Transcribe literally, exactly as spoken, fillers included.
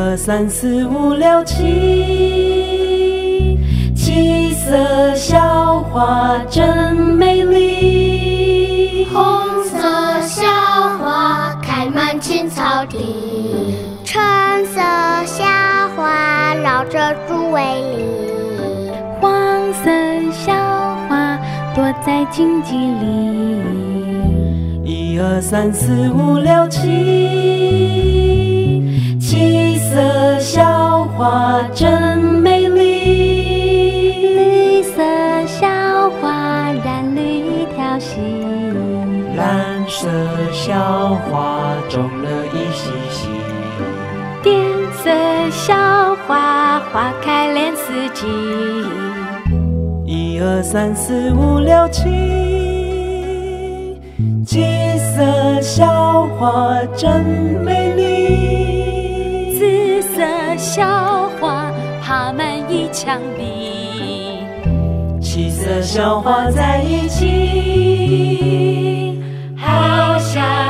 二三四五六七，七色小花真美丽。 红色小花开满青草地， 橙色小花绕着猪围篱， 黄色小花躲在荆棘里。 一二三四五六七，七色小花真美丽。 绿色小花染绿一条溪， 蓝色小花种了一溪溪。 靛色小花花开连四季。 一二三四五六七，七色小花真美丽。 紫色小花爬满一墙壁， 七色小花在一起，好像